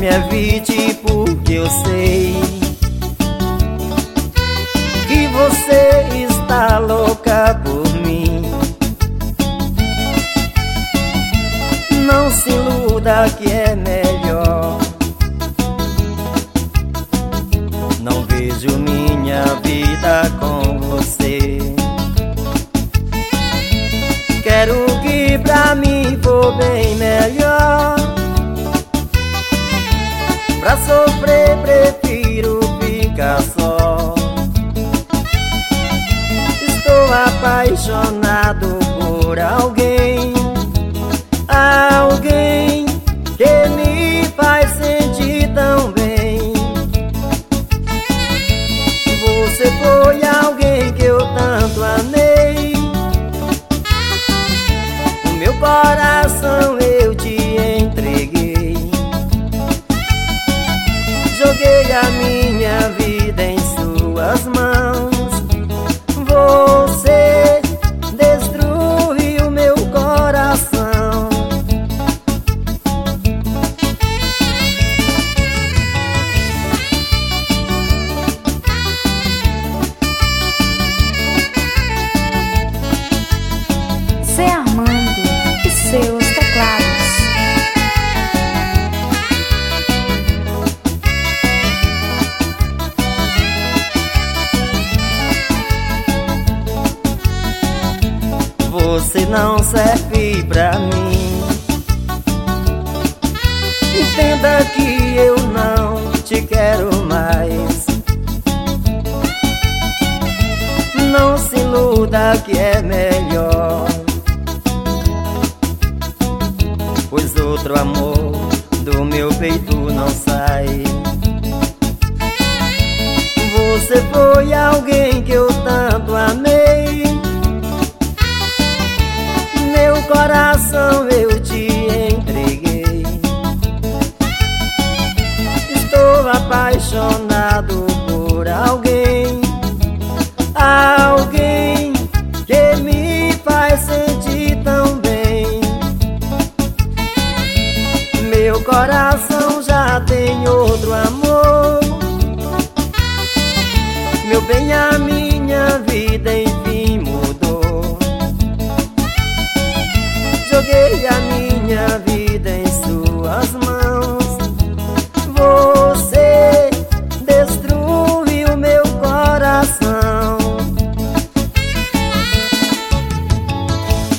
evite, porque eu sei que você está louca por mim. Não se iluda que é melhor. Não vejo minha vida com você. Quero que pra mim for bem melhor. Pra sofrer prefiro ficar só. Estou apaixonado por alguém, alguém que me faz sentir tão bem. Você foi alguém que eu tanto amei. O meu coração eu te entreguei. Joguei a minha vida em suas mãos. Você destruiu meu coração. Zé Armando e seus teclados. Você não serve pra mim. Entenda que eu não te quero mais. Não se iluda que é melhor, pois outro amor do meu peito não sai. Você foi alguém que eu tanto amei. Meu coração eu te entreguei. Estou apaixonado por alguém, alguém que me faz sentir tão bem. Meu coração já tem outro amor. Meu bem